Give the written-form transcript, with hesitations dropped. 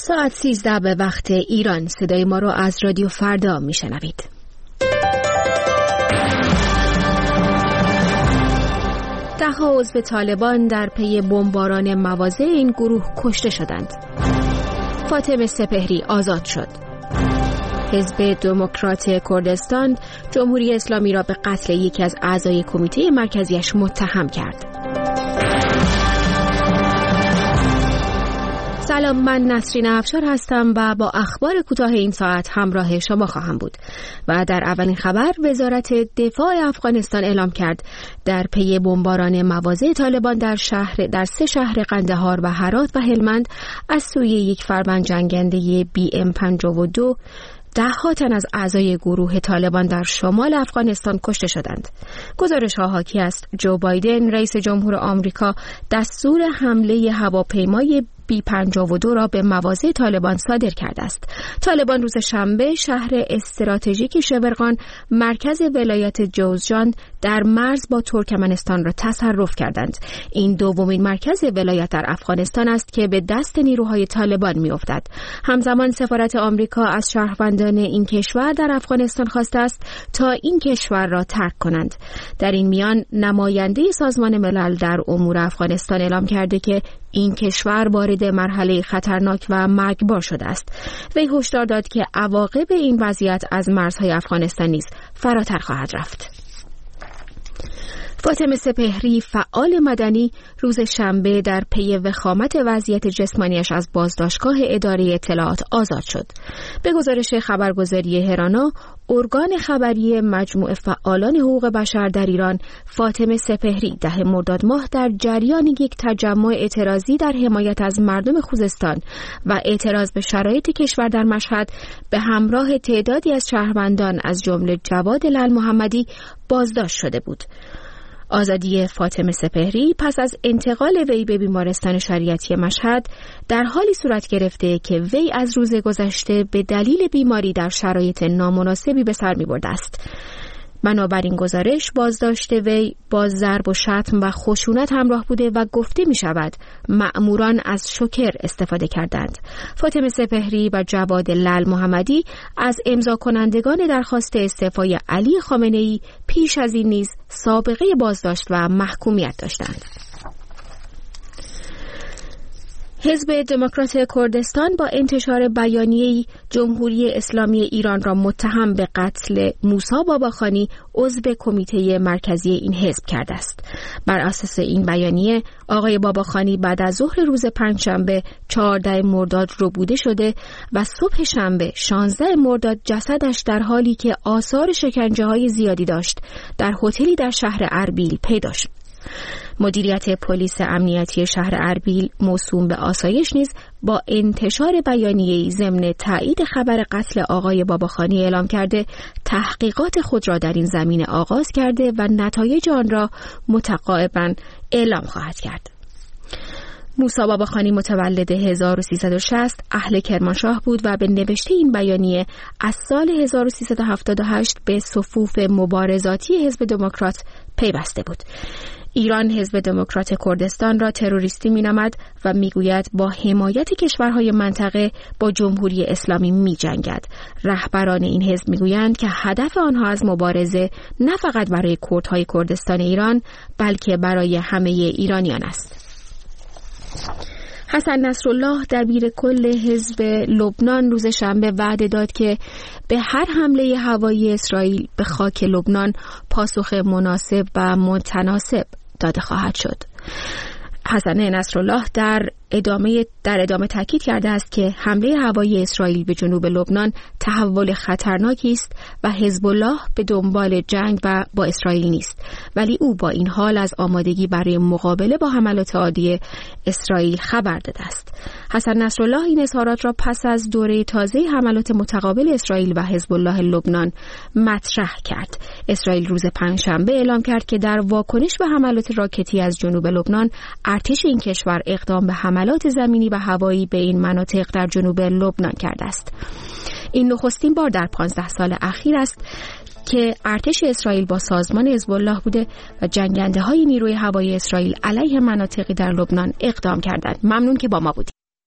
ساعت 13 به وقت ایران. صدای ما رو از رادیو فردا میشنوید. ده‌ها عضو طالبان در پی بمباران مواضع این گروه کشته شدند. فاطمه سپهری آزاد شد. حزب دموکرات کردستان جمهوری اسلامی را به قتل یکی از اعضای کمیته مرکزیش متهم کرد. سلام، من نسرین افشار هستم و با اخبار کوتاه این ساعت همراه شما خواهم بود. و در اولین خبر، وزارت دفاع افغانستان اعلام کرد در پی بمباران مواضع طالبان در 3 شهر قندهار و هرات و هلمند از سوی یک فروند جنگنده BM52 10 تن از اعضای گروه طالبان در شمال افغانستان کشته شدند. گزارش‌ها حاکی است جو بایدن رئیس جمهور آمریکا دستور حمله هواپیمای B52 را به مواضع طالبان صادر کرده است. طالبان روز شنبه شهر استراتژیک شبرغان مرکز ولایت جوزجان در مرز با ترکمنستان را تصرف کردند. این دومین مرکز ولایت در افغانستان است که به دست نیروهای طالبان می‌افتد. همزمان سفارت آمریکا از شهروندان این کشور در افغانستان خواسته است تا این کشور را ترک کنند. در این میان نماینده سازمان ملل در امور افغانستان اعلام کرده که این کشور وارد مرحله خطرناک و مرگبار شده است. وی هشدار داد که عواقب این وضعیت از مرزهای افغانستان نیز فراتر خواهد رفت. فاطمه سپهری فعال مدنی روز شنبه در پی وخامت وضعیت جسمانیش از بازداشتگاه اداره اطلاعات آزاد شد. به گزارش خبرگزاری هرانا، ارگان خبری مجموعه فعالان حقوق بشر در ایران، فاطمه سپهری 10 مرداد ماه در جریان یک تجمع اعتراضی در حمایت از مردم خوزستان و اعتراض به شرایط کشور در مشهد به همراه تعدادی از شهروندان از جمله جواد لال محمدی بازداشت شده بود. آزادی فاطمه سپهری پس از انتقال وی به بیمارستان شریعتی مشهد در حالی صورت گرفته که وی از روز گذشته به دلیل بیماری در شرایط نامناسبی به سر می‌برده است. بنابراین گزارش بازداشت وی با ضرب و شتم و خشونت همراه بوده و گفته می شود مأموران از شوکر استفاده کردند. فاطمه سپهری و جواد لال محمدی از امضا کنندگان درخواست استعفای علی خامنه‌ای پیش از این نیز سابقه بازداشت و محکومیت داشتند. حزب دموکرات کردستان با انتشار بیانیه‌ای جمهوری اسلامی ایران را متهم به قتل موسی باباخانی عضو کمیته مرکزی این حزب کرده است. بر اساس این بیانیه، آقای باباخانی بعد از ظهر روز پنجشنبه 14 مرداد ربوده شده و صبح شنبه 16 مرداد جسدش در حالی که آثار شکنجه‌های زیادی داشت در هتلی در شهر اربیل پیدا شد. مدیریت پلیس امنیتی شهر اربیل موسوم به آسایش نیز با انتشار بیانیه‌ای ضمن تایید خبر قتل آقای باباخانی اعلام کرده تحقیقات خود را در این زمینه آغاز کرده و نتایج آن را متقاعداً اعلام خواهد کرد. موسی باباخانی متولد 1360 اهل کرمانشاه بود و به نوشته این بیانیه از سال 1378 به صفوف مبارزاتی حزب دموکرات پیوسته بود. ایران حزب دموکرات کردستان را تروریستی می‌نامد و میگوید با حمایت کشورهای منطقه با جمهوری اسلامی می‌جنگد. رهبران این حزب میگویند که هدف آنها از مبارزه نه فقط برای کردهای کردستان ایران بلکه برای همه ایرانیان است. حسن نصرالله دبیر کل حزب لبنان روز شنبه وعده داد که به هر حمله هوایی اسرائیل به خاک لبنان پاسخ مناسب و متناسب داده خواهد شد. حسن نصرالله در ادامه تاکید کرده است که حمله هوایی اسرائیل به جنوب لبنان تحول خطرناکی است و حزب الله به دنبال جنگ با اسرائیل نیست، ولی او با این حال از آمادگی برای مقابله با حملات عادی اسرائیل خبر داده است. حسن نصرالله این اظهارات را پس از دوره تازه حملات متقابل اسرائیل و حزب الله لبنان مطرح کرد. اسرائیل روز پنجشنبه اعلام کرد که در واکنش به حملات راکتی از جنوب لبنان ارتش این کشور اقدام به حملات زمینی و هوایی به این مناطق در جنوب لبنان کرده است. این نخستین بار در 15 سال اخیر است که ارتش اسرائیل با سازمان حزب الله بوده و جنگنده های نیروی هوایی اسرائیل علیه مناطقی در لبنان اقدام کردند. ممنون که با ما بودید.